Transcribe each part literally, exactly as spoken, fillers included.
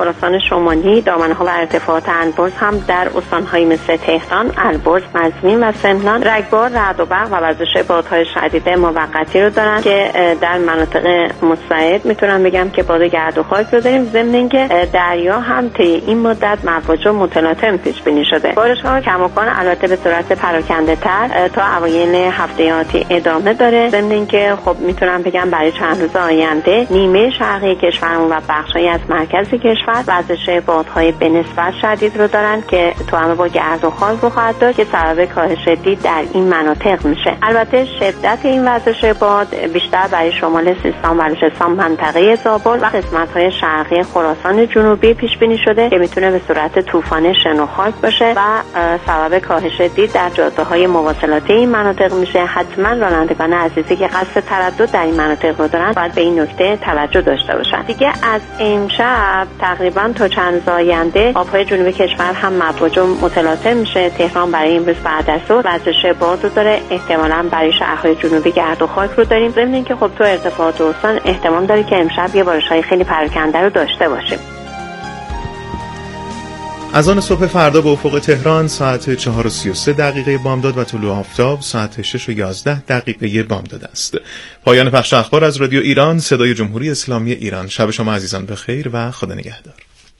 خراسان شمالی، دامنه‌ها و ارتفاعات البرز هم در استان‌های مثل تهران، البرز، مزمین و سمنان رگبار، رعد و برق و وزش بادهای شدید موقتی رو دارن که در مناطق مستعد میتونم بگم که باد گرد و خاک رو داریم. ضمن اینکه دریا هم طی این مدت مواج متلاطم پیش بینی شده. بارش‌ها کماکان البته به صورت پراکنده‌تر تا اوایل هفته آتی ادامه داره. ضمن اینکه خب میتونم بگم برای چند روز آینده نیمه شرقی کشورمون و بخشی از مرکز کشور وزش بادهای به نسبت شدید رو دارن که توأم با گرد و خاک رو خواهد داشت که سبب کاهش دید در این مناطق میشه. البته شدت این وزش باد بیشتر برای شمال سیستان و بلوچستان، منطقه زابل و قسمت‌های شرقی خراسان جنوبی پیش بینی شده که میتونه به صورت طوفان شن و خاک باشه و سبب کاهش دید در جاده‌های مواصلاتی این مناطق میشه. حتما رانندگان عزیزی که قصد تردد در این مناطق رو دارن باید به این نکته توجه داشته باشن. دیگه از امشب تقریبا تا چند روز آینده آب‌های جنوبی کشور هم مواج متلاطم میشه. تهران برای امروز بعد از ظهر وزش باد رو داره، احتمالاً برای شهرهای جنوبی گرد و خاک رو داریم. ضمن اینکه خب تو ارتفاعات استان احتمال داره که امشب یه بارش‌های خیلی پراکنده رو داشته باشیم. از آن صبح فردا به افق تهران ساعت چهار و سی و سه دقیقه بامداد و طلوع آفتاب ساعت شش و یازده دقیقه بامداد است. پایان پخش اخبار از رادیو ایران، صدای جمهوری اسلامی ایران. شب شما عزیزان بخیر و خدا نگهدار.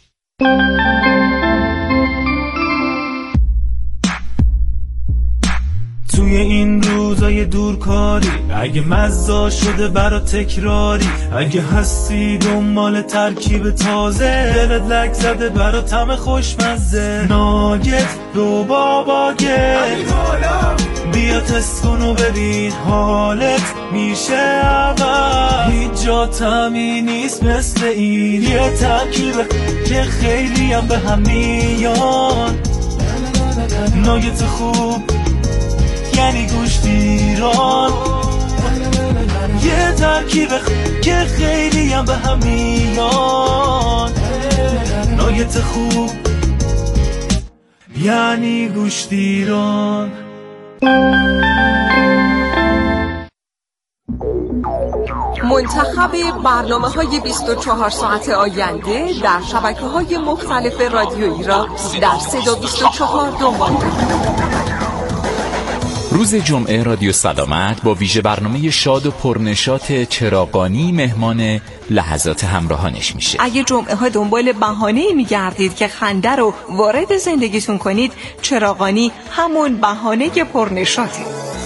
توی این روزای دورکاری اگه مزا شده برا تکراری، اگه هستی دنبال ترکیب تازه، دلت لک زده برا طعم خوشمزه، ناگت رو بابا گت بیا تست کن و ببین حالت میشه اول. هیچ جا طعمی نیست مثل این، یه ترکیب که خیلی هم به هم میان. ناگت خوب یعنی گوشتیران، یه ترکیب که خیلی هم به هم میان. ناگت خوب یعنی گوشتیران. منتخب برنامه‌های بیست و چهار ساعت آینده در شبکه‌های مختلف رادیو ایران در صدا بیست و چهار دنبال روز جمعه رادیو سلامت با ویژه برنامه شاد و پرنشاط چراغانی مهمان لحظات همراهانش میشه. اگه جمعه ها دنبال بهانه‌ای میگردید که خنده رو وارد زندگیتون کنید، چراغانی همون بهانه پرنشاطه.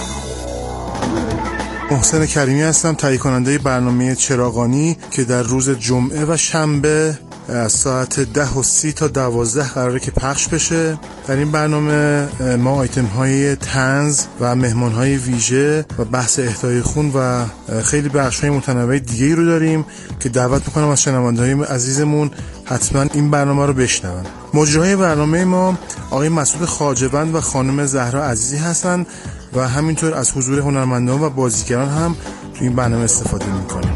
محسن کریمی هستم، تهیه کننده برنامه چراغانی که در روز جمعه و شنبه از ساعت ده و سی تا دوازده قراره که پخش بشه. در این برنامه ما آیتم های طنز و مهمان های ویژه و بحث اهدای خون و خیلی بخش های متنوع دیگه رو داریم که دعوت میکنم از شنونده های عزیزمون حتما این برنامه رو بشنون. مجریهای برنامه ما آقای مسعود خواجه‌وند و خانم زهرا عزیزی هستن و همینطور از حضور هنرمندان و بازیگران هم تو این برنامه استفاده میکنیم.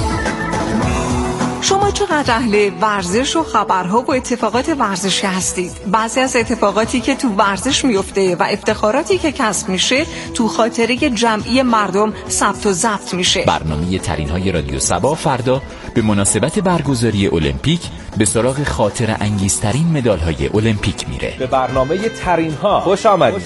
شما چقدر اهل ورزش و خبرها و اتفاقات ورزشی هستید؟ بعضی از اتفاقاتی که تو ورزش میفته و افتخاراتی که کسب میشه تو خاطره جمعی مردم ثبت و ضبط میشه. برنامه ترین‌های رادیو سبا فردا به مناسبت برگزاری المپیک به سراغ خاطره انگیزترین مدال‌های المپیک میره. به برنامه ترین‌ها خوش آمدید.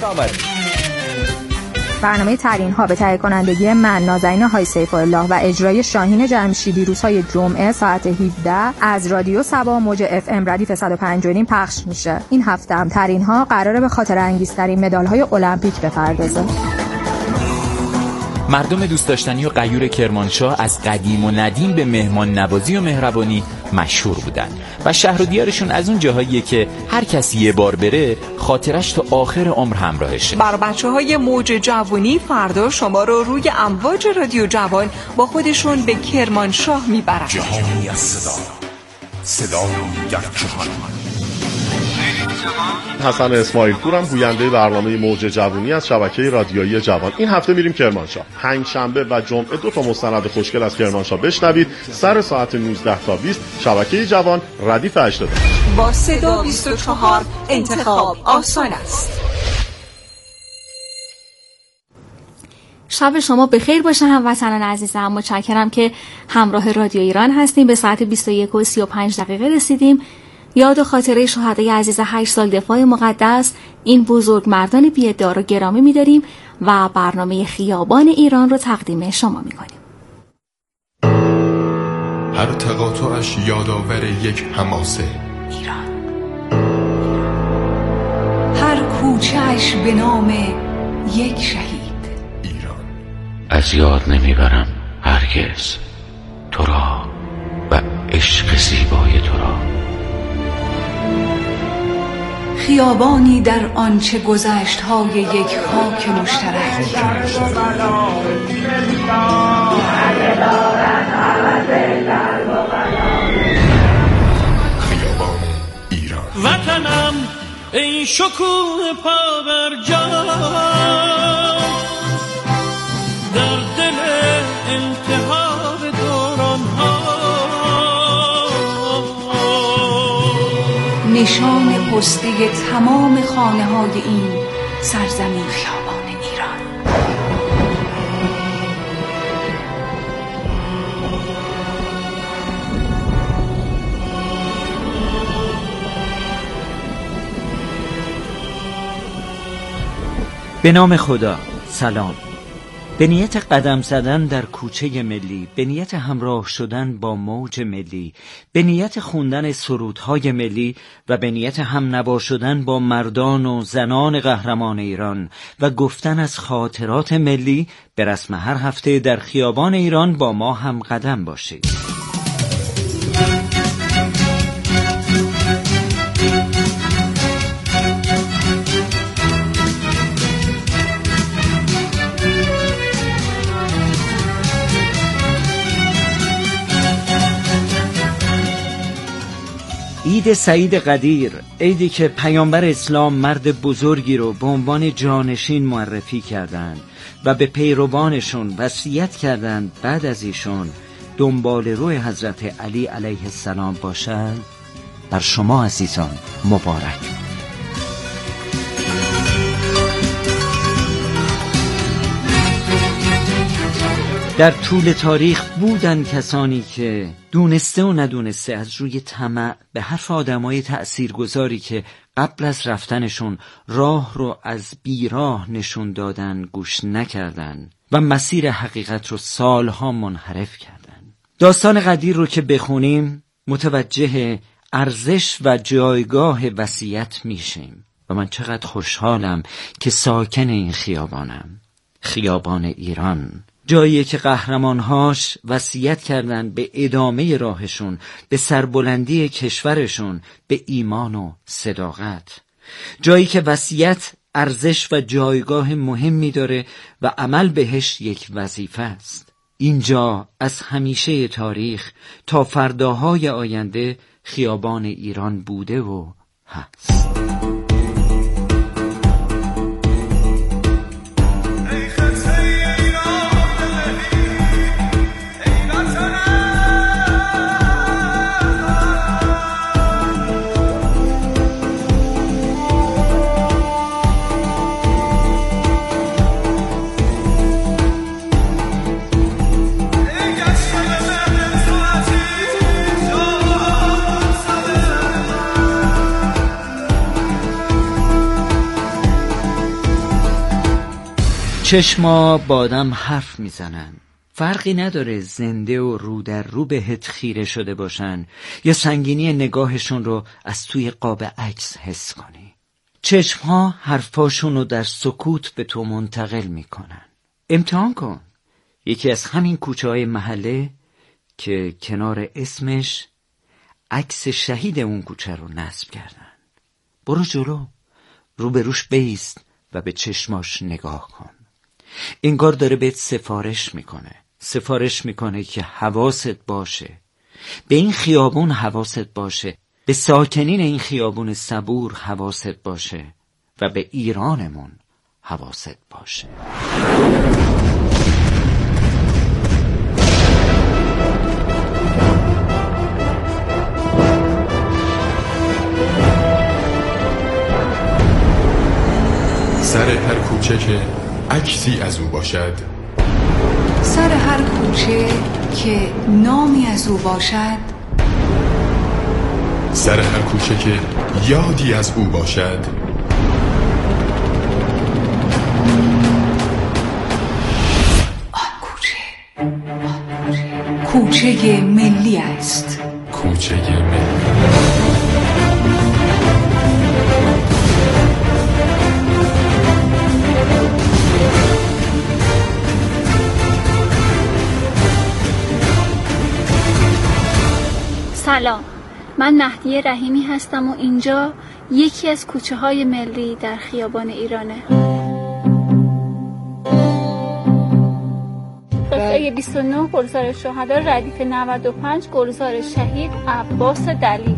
برنامه ترین‌ها به تهیه کنندگی من نازنین های سیف الله و اجرای شاهین جمشیدی روزهای جمعه ساعت هفده از رادیو سبا موج اف ام ردیف صد و پنج و نیم پخش میشه. این هفته هم ترین‌ها قراره به خاطره انگیزترین مدال‌های المپیک بپردازه. مردم دوست داشتنی و غیور کرمانشاه از قدیم و ندیم به مهمان نوازی و مهربانی مشهور بودن و شهر و دیارشون از اون جاهاییه که هر کسی یه بار بره خاطرش تا آخر عمر همراهشه. بر بچه‌های موج جوانی فردا شما رو روی امواج رادیو جوان با خودشون به کرمانشاه میبرن. جهانی از صدا، صدای یک جهان. حسن اسماعیل پورم، گوینده برنامه موج جوانی از شبکه رادیویی جوان. این هفته میریم کرمانشاه. پنج شنبه و جمعه دو تا مستند خوشگل از کرمانشاه بشنوید. سر ساعت نوزده تا بیست شبکه جوان ردیف هشتاد. با صدا بیست و چهار انتخاب آسان است. شب شما بخیر باشه هموطنان عزیزم. متشکرم که همراه رادیو ایران هستیم. به ساعت بیست و یک و سی و پنج دقیقه رسیدیم. یاد و خاطره شهدای عزیز هشت سال دفاع مقدس، این بزرگ مردان بی‌ادعا رو گرامی می‌داریم و برنامه خیابان ایران رو تقدیم شما می‌کنیم. هر تقاطعش یادآور یک حماسه. ایران. هر کوچه‌اش به نام یک شهید. ایران. از یاد نمیبرم هرگز تو را و عشق زیبای تو را. خیابانی در آنچه گذشت های یک خاک مشترک. خیابان ایران. وطنم ای شکوه پا بر جا، در دل انتحار دوران ها، نشان پسته تمام خانه های این سرزمین خیابان ایران. به نام خدا. سلام. به نیت قدم زدن در کوچه ملی، به نیت همراه شدن با موج ملی، به نیت خوندن سرودهای ملی و به نیت هم نوا شدن با مردان و زنان قهرمان ایران و گفتن از خاطرات ملی، به رسم هر هفته در خیابان ایران با ما هم قدم باشید. عید سعید قدیر، عیدی که پیامبر اسلام مرد بزرگی رو به عنوان جانشین معرفی کردند و به پیروانشون وصیت کردند بعد از ایشون دنبال روی حضرت علی علیه السلام باشند، بر شما عزیزان مبارک. در طول تاریخ بودن کسانی که دونسته و ندونسته از روی طمع به حرف آدمای تأثیرگذاری که قبل از رفتنشون راه رو از بیراه نشون دادن گوش نکردن و مسیر حقیقت رو سالها منحرف کردن. داستان قدیر رو که بخونیم متوجه ارزش و جایگاه وصیت میشیم و من چقدر خوشحالم که ساکن این خیابانم، خیابان ایران، جایی که قهرمانهاش وصیت کردن به ادامه راهشون، به سربلندی کشورشون، به ایمان و صداقت، جایی که وصیت ارزش و جایگاه مهمی داره و عمل بهش یک وظیفه است. اینجا از همیشه تاریخ تا فرداهای آینده خیابان ایران بوده و هست. چشما با آدم حرف میزنن. فرقی نداره زنده و رو در رو بهت خیره شده باشن یا سنگینی نگاهشون رو از توی قاب عکس حس کنی. چشمها حرفاشون رو در سکوت به تو منتقل میکنن. امتحان کن. یکی از همین کوچه های محله که کنار اسمش عکس شهید اون کوچه رو نصب کردن. برو جلو، روبروش بایست و به چشماش نگاه کن. انگار داره بهت سفارش میکنه سفارش میکنه که حواست باشه، به این خیابون حواست باشه، به ساکنین این خیابون صبور حواست باشه و به ایرانمون حواست باشه. سر هر کوچه که عکسی از او باشد، سر هر کوچه که نامی از او باشد، سر هر کوچه که یادی از او باشد. آن کوچه کوچه ملی است. کوچه ملی. سلام، من مهدی رحیمی هستم و اینجا یکی از کوچه های ملی در خیابان ایرانه. قطعه بیست و نه گلزار شهدا، ردیف نود و پنج گلزار شهید عباس دلیر.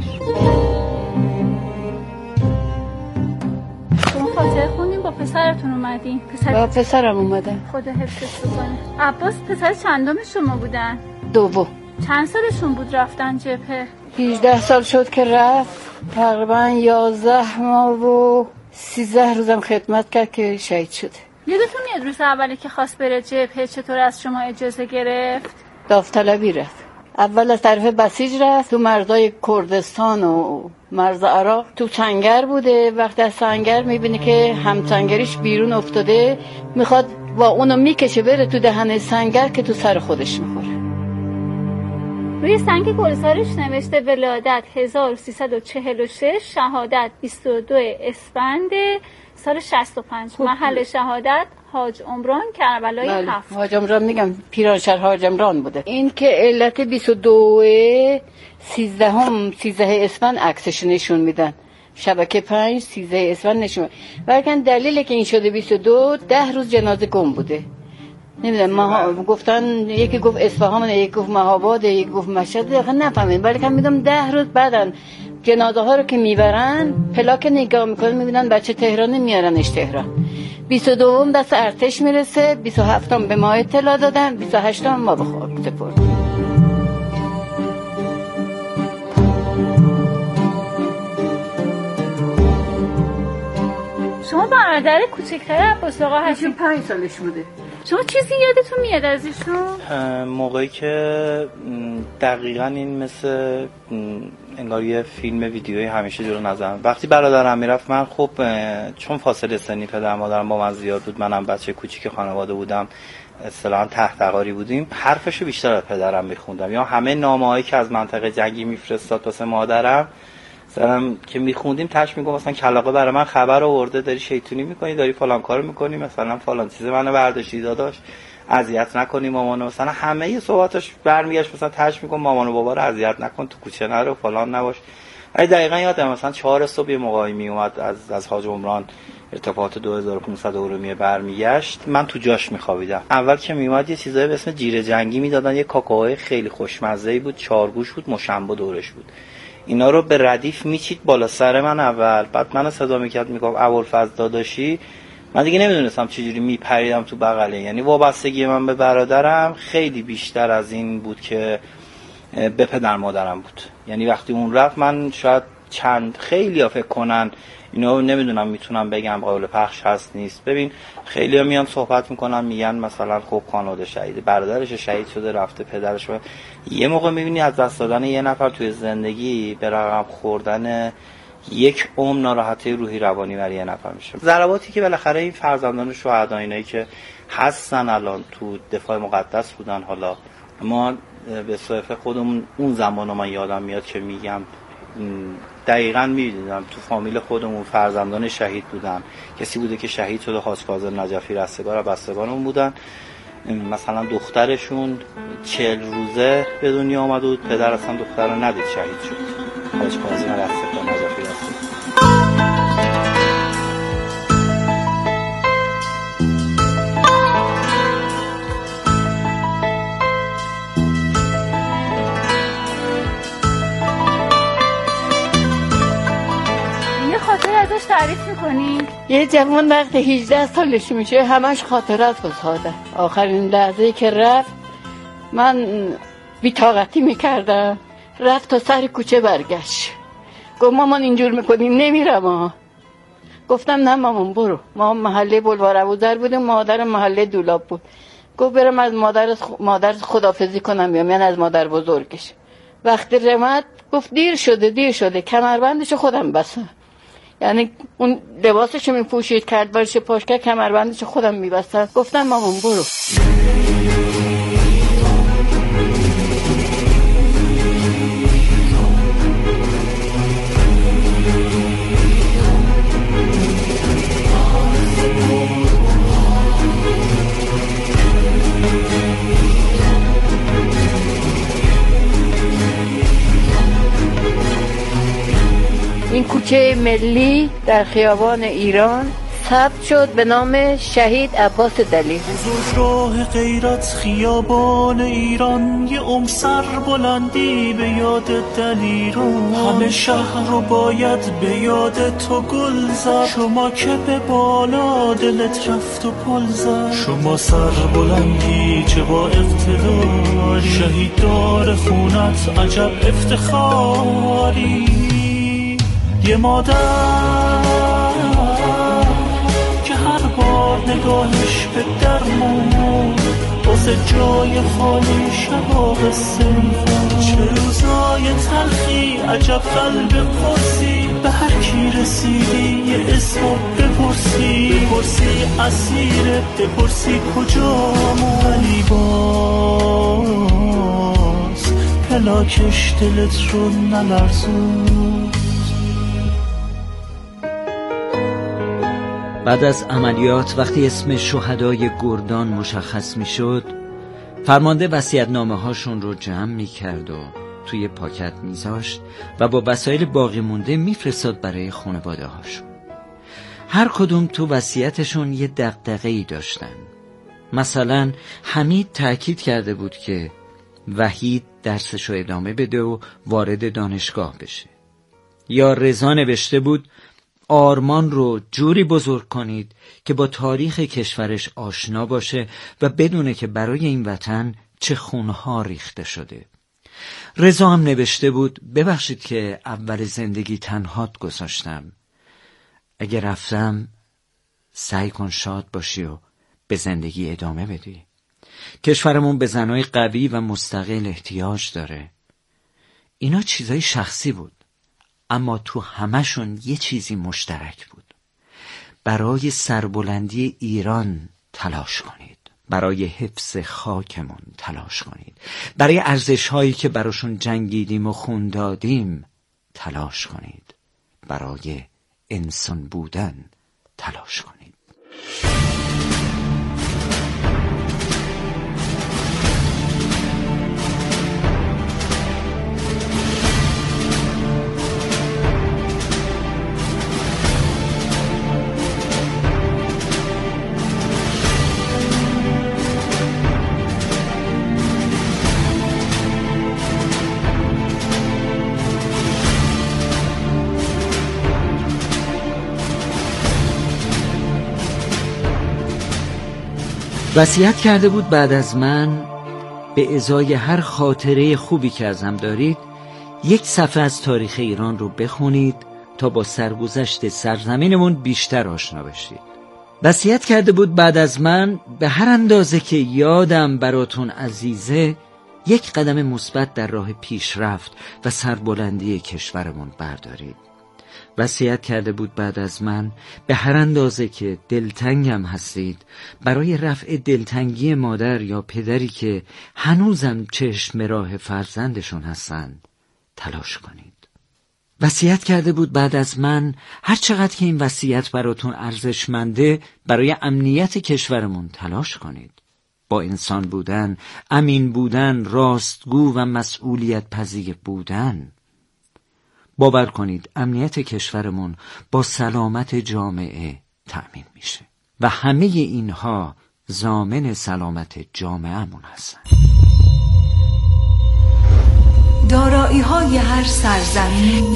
شما خاطره خوندین با پسرتون اومدین؟ پسر... با پسرم اومدن. خدا حفظش بکنه. عباس پسر چندم شما بودن؟ دوم. چند سالشون بود رفتن جبهه؟ هجده سال شد که رفت. تقریبا یازده ماه و سیزده روزم خدمت کرد که شهید شد. یادتون میاد روز اولی که خواست بره جبهه چطور از شما اجازه گرفت؟ داوطلبی رفت. اول از طرف بسیج رفت تو مرزای کردستان و مرز عراق. تو سنگر بوده. وقتی از سنگر میبینه که همسنگریش بیرون افتاده، میخواد با اونو میکشه بره تو دهن سنگر که تو سر خودش میخوره. روی سنگ گلزارش نوشته ولادت هزار و سیصد و چهل و شش، شهادت بیست و دو اسفند سال شصت و پنج. محل شهادت حاج عمران کربلای هفت. حاج عمران میگم پیرانشهر حاج عمران بوده. این که علت بیست و دو سیزدهم سیزده اسفند عکسش نشون میدن. شبکه پنج سیزده اسفند نشون میدن. ولیکن دلیلی که این شده بیست و دو، ده روز جنازه گم بوده. نمیدونم ما گفتن یکی گفت اصفهان، یکی گفت مهاباد، یکی گفت مشهد، آخه نفهمید. ولی کم میدونم ده روز بعدن جنازه ها رو که میبرن پلاک نگاه میکنن میبینن بچه تهران میارنش تهران. بیست و دوم دست ارتش میرسه، بیست و هفتم به ما اطلاع دادن، بیست و هشتم ما به خاک سپردیم. شما برادر کوچکتر عباس آقا هستید؟ پنج سالش بوده. شما چیزی یادتون میاد از ایشون؟ موقعی که دقیقاً این مثل انگار یه فیلم ویدیویی همیشه جلو نظرم. وقتی برادرم میرفت، من خب چون فاصله سنی پدر مادرم با من زیاد بود، منم بچه کوچیک خانواده بودم، اصطلاحاً تحت قاری بودیم، حرفشو بیشتر از پدرم میخوندم. یا همه نامه‌هایی که از منطقه جنگی میفرستاد واسه مادرم مثلا که میخوندیم تاش میگم مثلا کلاغه برای من خبر آورده، داری شیطونی میکنی، داری فلان کارو میکنی، مثلا فلان چیز منو برداشتی داداش، اذیت نکنی مامانو. مثلا همه ی صحبتاش برمیگشت مثلا تاش میگم مامان و بابا رو اذیت نکن، تو کوچه نرو، فلان نباش. ولی دقیقاً یادم مثلا چهار صبح یه موقعی میومد از از حاج عمران ارتفاعات دو هزار و پانصد ارومیه برمیگشت، من تو جاش میخوابیدم. اول که میومد یه چیزایی به اسم جیره جنگی میدادن، یه کاکائو خیلی خوشمزه‌ای بود، چارگوش بود، مشنبه دورش بود. اینا رو به ردیف میچید بالا سر من اول، بعد منو صدا میکرد میگفت ابوالفضل داداشی. من دیگه نمیدونستم چجوری میپریدم تو بغله. یعنی وابستگی من به برادرم خیلی بیشتر از این بود که به پدر مادرم بود. یعنی وقتی اون رفت من شاید چند خیلی ها فکر کنن اینو نمیدونم میتونم بگم قابل پخش هست نیست. ببین خیلی ها میان صحبت میکنن میگن مثلا خب خانواده شهید، برادرش شهید شده رفته، پدرش رو. یه موقع میبینی از دست دادن یه نفر توی زندگی به رقم خوردن یک عمر ناراحتی روحی روانی برای یه نفر میشه. ضرباتی که بالاخره این فرزندان شهدا اینایی که هستن الان تو دفاع مقدس بودن، حالا ما به صرف خودمون اون زمانو من یادم میاد که میگم دقیقاً می‌دیدم تو فامیل خودمون فرزندان شهید بودن. کسی بوده که شهید شده، حاج کاظم نجفی رستگار و بستگانمون بودن. مثلا دخترشون چهل روزه به دنیا آمد و پدر اصلا دختر رو ندید، شهید شد. حاج کاظم رستگار نجفی رستگار. ازش تعریف میکنی؟ یه جوان وقتی هجده سالش میشه همش خاطرات بساده. آخرین لحظه که رفت من بی‌طاقتی میکردم، رفت تا سر کوچه برگشت، گفت مامان اینجور میکنی نمیرم ها. گفتم نه مامان برو. ما محله بلوار ابوذر بودیم، مادر محله دولاب بود. گفت برم از مادر مادر خدافظی کنم بیام، یعنی از مادر بزرگش. وقتی رمت گفت دیر شده دیر شده، کمربندشو خودم بستم. یعنی اون لباسشو میپوشید، کردبارش پاش کرد، کمربندشو خودم میبستم. گفتم مامان برو. این کوچه ملی در خیابان ایران ثبت شد به نام شهید عباس دلی. بزرگ راه غیرت خیابان ایران، یه عمر سر بلندی به یاد دلیران. همه شهر رو باید به یاد تو گل زد، شما که به بالا دلت رفت و پل زد. شما سر بلندی چه با اقتدار، شهید دار خونت عجب افتخاری. یه مادر که هر بار نگاهش به درمون، واسه جای خالی شبا قصه می‌خواد. چه روزای تلخی عجب قلب قرصی، به هر کی رسیدی یه اسمو بپرسی. بپرسی اسیره، بپرسی کجامون. ولی باز پلاکش دلت رو نلرزون. بعد از عملیات وقتی اسم شهدای گردان مشخص می شد، فرمانده وصیت‌نامه هاشون رو جمع می کرد و توی پاکت می زاشت و با وسایل باقی مونده می فرستاد برای خانواده هاشون. هر کدوم تو وصیتشون یه دغدغه‌ای داشتن. مثلا حمید تأکید کرده بود که وحید درسشو ادامه بده و وارد دانشگاه بشه. یا رضا نوشته بود آرمان رو جوری بزرگ کنید که با تاریخ کشورش آشنا باشه و بدونه که برای این وطن چه خونها ریخته شده. رضا هم نوشته بود ببخشید که اول زندگی تنهات گذاشتم. اگه رفتم سعی کن شاد باشی و به زندگی ادامه بدی. کشورمون به زنای قوی و مستقل احتیاج داره. اینا چیزای شخصی بود، اما تو همشون یه چیزی مشترک بود. برای سربلندی ایران تلاش کنید، برای حفظ خاکمون تلاش کنید، برای ارزش‌هایی که براشون جنگیدیم و خون دادیم تلاش کنید، برای انسان بودن تلاش کنید. وصیت کرده بود بعد از من به ازای هر خاطره خوبی که ازم دارید یک صفحه از تاریخ ایران رو بخونید تا با سرگذشت سرزمینمون بیشتر آشنا بشید. وصیت کرده بود بعد از من به هر اندازه که یادم براتون عزیزه یک قدم مثبت در راه پیشرفت و سربلندی کشورمون بردارید. وصیت کرده بود بعد از من به هر اندازه که دلتنگم هستید برای رفع دلتنگی مادر یا پدری که هنوزم چشم راه فرزندشون هستند تلاش کنید. وصیت کرده بود بعد از من هر چقدر که این وصیت براتون ارزشمنده برای امنیت کشورمون تلاش کنید. با انسان بودن، امین بودن، راستگو و مسئولیت پذیر بودن. باور کنید امنیت کشورمون با سلامت جامعه تأمین میشه و همه اینها ضامن سلامت جامعهمون هستن. دارایی های هر سرزمین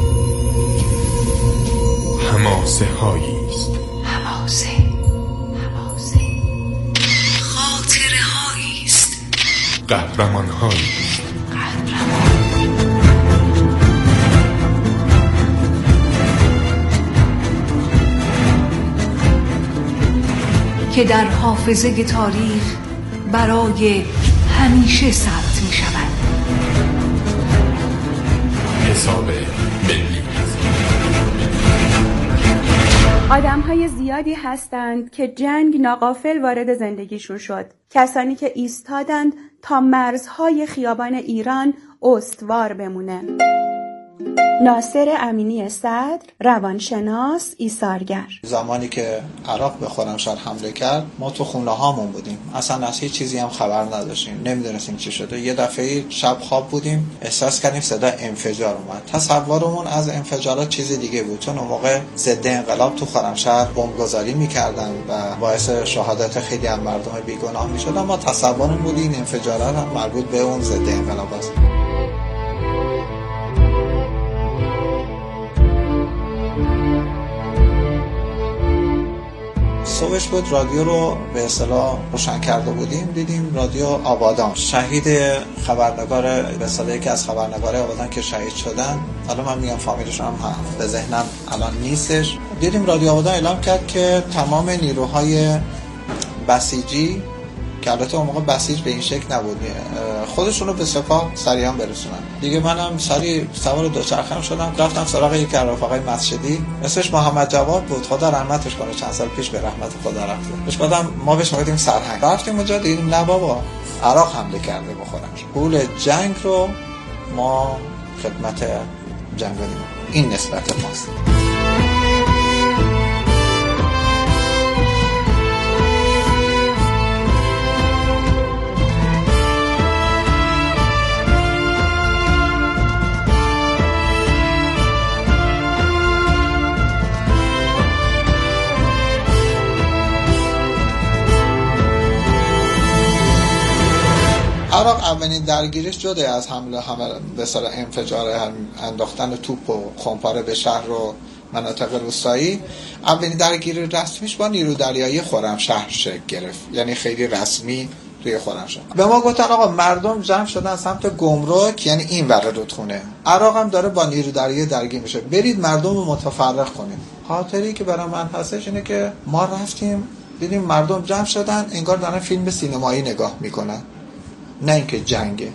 حماسه هایی است. حماسه حماسه خاطره هایی است. قهرمان هایی است. قهرمان که در حافظه تاریخ برای همیشه ثبت می شود. حساب ملی. آدم‌های زیادی هستند که جنگ ناغافل وارد زندگیشون شد. کسانی که ایستادند تا مرزهای خیابان ایران استوار بمونه. ناصر امینی صدر، روانشناس، ایثارگر. زمانی که عراق به خرمشهر حمله کرد ما تو خونه هامون بودیم، اصلا از هیچ چیزی هم خبر نداشتیم، نمیدونستیم چی شده. یه دفعه شب خواب بودیم احساس کردیم صدا انفجار اومد. تصورمون از انفجارات چیز دیگه بود، چون اون موقع ضد انقلاب تو خرمشهر بمبگذاری میکردن و باعث شهادت خیلی از مردم بیگناه میشد. ما تصورمون بود این انفجارات هم مربوط به اون ضد انقلاب است. صبحش بود رادیو رو به اصطلاح روشن کرده بودیم، دیدیم رادیو آبادان شهید خبرنگار به اصطلاح یکی از خبرنگارای آبادان که شهید شدن، حالا من میگم فامیلشون هم به ذهنم الان نیستش، دیدیم رادیو آبادان اعلام کرد که تمام نیروهای بسیجی که البته اون موقع بسیج به این شکل نبود خودشون رو به سپاه سریعا برسونن. دیگه منم سریع سوار دوچرخه‌ام شدم رفتم سراغ یک رفقای مسجدی اسمش محمد جواد بود، خدا رحمتش کنه، چند سال پیش به رحمت خدا رفته. بهش گفتم ما بهش میگیم سرهنگ. رفتیم اونجا دیدیم نه بابا عراق حمله کرده بخورن. پول جنگ رو ما خدمت جنگ بدیم. این نسبت ماست. عراق اولین درگیریش جدا از حمله حمله به اصطلاح انفجار انداختن توپ و خمپاره به شهر و مناطق روستایی، اولین درگیری رسمیش با نیرو دریایی خرمشهر شکل گرفت، یعنی خیلی رسمی توی خرمشهر. به ما گفتن آقا مردم جمع شدن سمت گمرک، یعنی این ور رودخونه، عراق هم داره با نیرو دریایی درگیر میشه، برید مردم رو متفرق کنید. خاطری که برای من هستش اینه که ما رفتیم دیدیم مردم جمع شدن انگار دارن فیلم سینمایی نگاه میکنن، نه اینکه جنگه.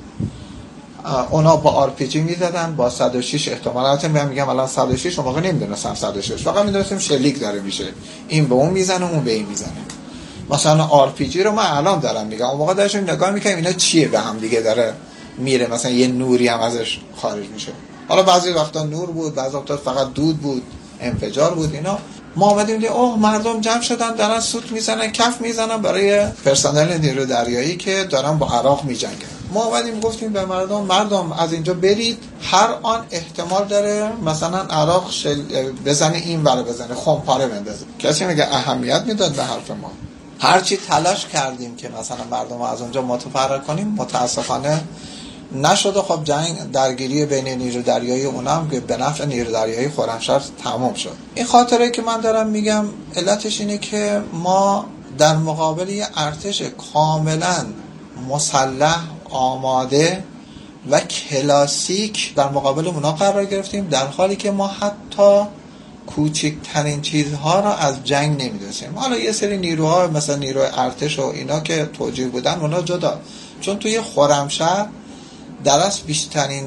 اونا با آر پی جی میزدن با صد و شش احتمالات میگم میگم الان صد و شش اون موقع نمیدونستم صد و شش، فقط میدونستم شلیک داره میشه، این به اون میزنه اون به این میزنه. مثلا آر پی جی رو من الان دارم میگم، اون موقع داشتم نگاه میکنم اینا چیه به هم دیگه داره میره، مثلا یه نوری هم ازش خارج میشه. حالا بعضی وقتا نور بود، بعضی وقتا فقط دود بود، انفجار بود. اینا ما اومدیم دیدیم اوه مردم جمع شدن دارن سوت میزنن، کف میزنن برای پرسنل نیرو دریایی که دارن با عراق میجنگن. ما اومدیم گفتیم به مردم مردم از اینجا برید، هر آن احتمال داره مثلا عراق شل... بزنه این ور بزنه خمپاره بندازه. کسی میگه اهمیت میداد به حرف ما. هرچی تلاش کردیم که مثلا مردم رو از اونجا متفرق کنیم متاسفانه نشد. خب جنگ درگیری بین نیرو دریایی اونم که به نفع نیرو دریایی خرمشهر تمام شد. این خاطره که من دارم میگم علتش اینه که ما در مقابل یه ارتش کاملا مسلح آماده و کلاسیک در مقابل اونا قرار گرفتیم، در حالی که ما حتی کوچکترین چیزها را از جنگ نمیدونستیم. حالا یه سری نیروها مثلا نیروی ارتش و اینا که توجیه بودن اونا جدا، چون توی خرمشهر در اصل بیشترین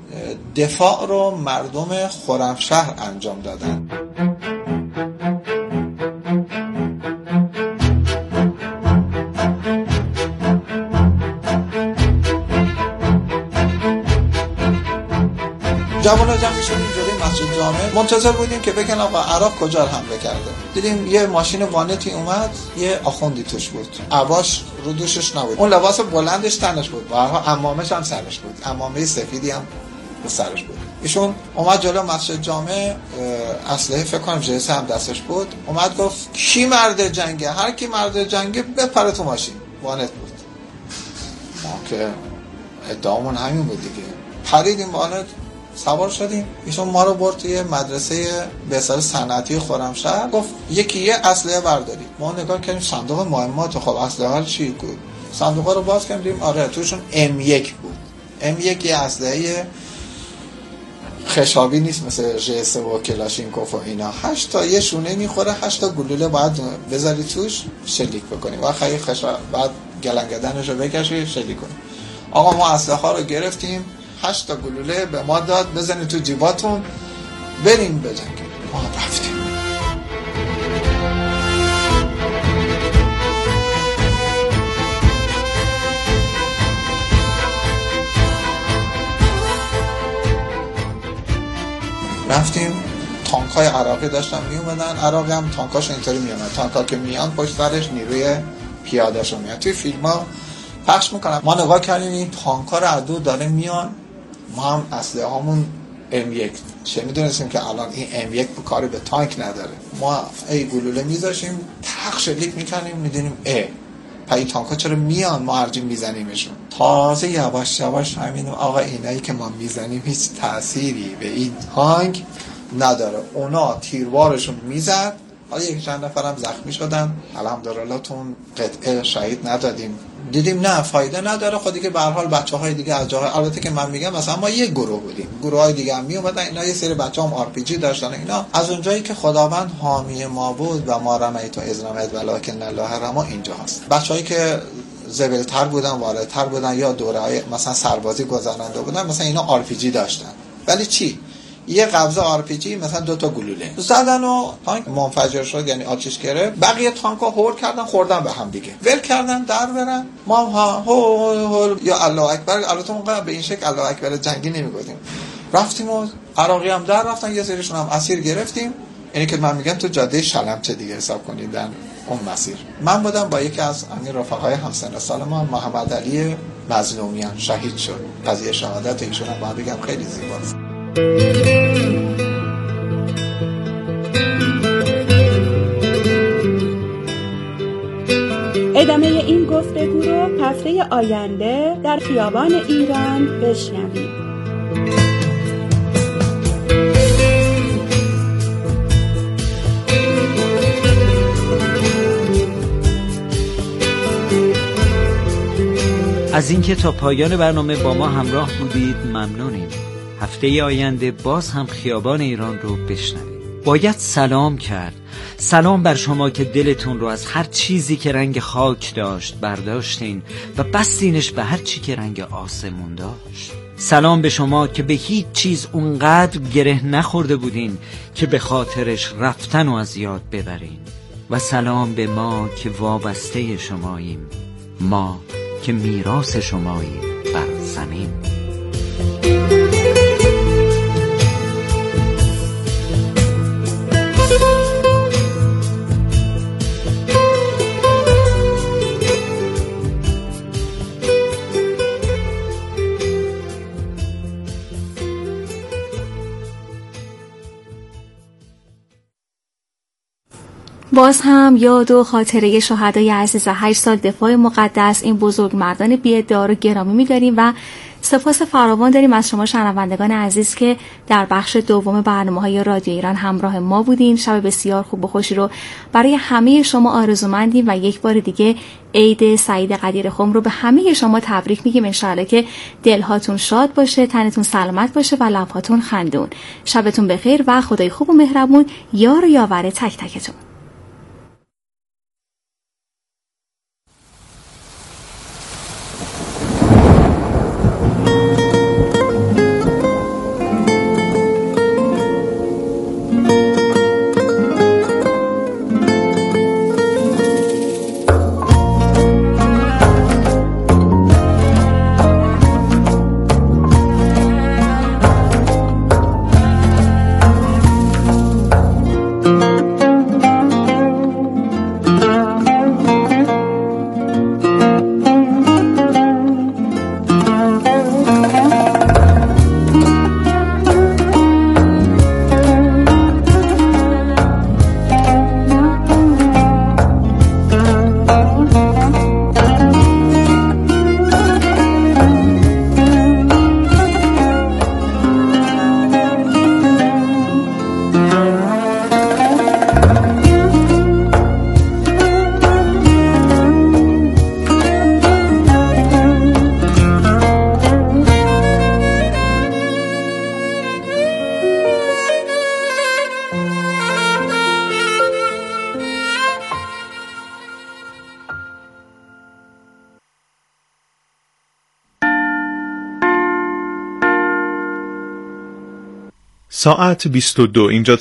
دفاع رو مردم خرمشهر انجام دادن. جوانا جمع شدیم جلوی مسجد جامع، منتظر بودیم که بگن آقا عراق کجا حمله کرده. دیدیم یه ماشین وانتی اومد، یه آخوندی توش بود، عباش رو دوشش نبود، اون لباس بلندش تنش بود، و عمامش هم سرش بود، عمامه سفیدی هم رو سرش بود. ایشون اومد جلو مسجد جامع، اسلحه فکر کنم جیسه هم دستش بود، اومد گفت کی مرد جنگه؟ هر کی مرد جنگه بپره تو ماشین. وانت بود. ما که ادعامون همین بود دیگه، پریدیم وانت، سوار شدیم. ایشون ما رو برد توی مدرسه به اصطلاح صنعتی خرمشهر، گفت یکی یه اسلحه بردارید. ما نگاه کردیم صندوق مهمات، خب اسلحه چی بود؟ صندوقا رو باز کردیم، آره توشون ام یک بود. ام یک یه اسلحه خشابی نیست مثل جی سه و کلاشینکوف و اینا، هشت تا یه شونه میخوره، هشت تا گلوله باید بذاری توش شلیک بکنی و خیلی خشاب بعد گلنگدنش رو بکشی شلیک کنی. آقا ما اسلحه رو گرفتیم، هشت تا گلوله به ما داد بزنید تو جیباتون بریم بجنگیم. ما رفتیم. رفتیم تانک‌های عراقی داشتن می اومدن. عراقی هم تانکاش اینطوری می اومد، تانکا که میان پشت سرش نیروی پیاده‌شون میاد. توی فیلم‌ها پخش میکنن. ما نگاه کردیم این تانک‌ها رو عدو داره میان، ما هم اسلحه هامون ام یک، چه میدونستیم که الان این ام یک کاری به تانک نداره. ما ای گلوله میذاشیم تق شلیک میکنیم، میدونیم اه پا این تانک‌ها چرا میان، ما هرچی میزنیمشون. تازه یواش یواش همین آقا اینایی که ما میزنیم هیچ تأثیری به این تانک نداره. اونا تیروارشون میزد، حالا یک چند نفرم زخمی شدن، الحمدلله تون قطعه شهید ندادیم. دیدیم نه فایده نداره. خودی که به هر حال بچه‌های دیگه از جاهای، البته که من میگم مثلا ما یک گروه بودیم، گروه‌های دیگه هم می اومدن، اینا یه سری بچه‌ها هم آر پی جی داشتن. اینا از اونجایی که خداوند حامی ما بود و ما رمیت و از رمیت ولکن الله رما اینجا هست. بچه‌هایی که زبلتر بودن، واردتر بودن یا دوره‌های مثلا سربازی گذرانده بودن، مثلا اینا آر پی جی داشتن. ولی چی؟ یه قبضه آر پی جی مثلا دو تا گلوله زدن و تانک منفجر شد، یعنی آتش گرفت. بقیه تانک‌ها هول کردن، خوردن به هم دیگه، ول کردن در برن. ما ها هول هول یا الله اکبر، البته اون به این شکل الله اکبر جنگی نمیگفتیم. رفتیم و عراقی هم در رفتن، یه سریشون هم اسیر گرفتیم. یعنی که من میگم تو جاده شلمچه دیگه حساب کنید در اون مسیر. من بودم با یکی از همین رفقای همسن سال ما، محمد علی مظلومیان، شهید شد. قضیه شهادت ایشون هم باید بگم خیلی زیباست. ادامه این گفتگو رو هفته آینده در خیابان ایران بشنوید. از اینکه تا پایان برنامه با ما همراه بودید ممنونیم. هفته آینده باز هم خیابان ایران رو بشنوید. باید سلام کرد. سلام بر شما که دلتون رو از هر چیزی که رنگ خاک داشت برداشتین و بستینش به هر چی که رنگ آسمون داشت. سلام به شما که به هیچ چیز اونقدر گره نخورده بودین که به خاطرش رفتن و از یاد ببرین. و سلام به ما که وابسته شماییم، ما که میراث شماییم بر زمین. باز هم یاد و خاطره شهدای عزیز هشت سال دفاع مقدس، این بزرگ مردان بی‌ادعا رو گرامی می‌داریم و سپاس فراوان داریم از شما شنوندگان عزیز که در بخش دوم برنامه‌های رادیو ایران همراه ما بودین. شب بسیار خوب و خوشی رو برای همه شما آرزومندیم و یک بار دیگه عید سعید قدیر خم رو به همه شما تبریک میگیم. انشاءالله که دلهاتون شاد باشه، تنتون سلامت باشه و لبهاتون خندون. شبتون بخیر و خدای خوب و مهربون یار و یاور تک تکتون. ساعت بیست و دو. اینجا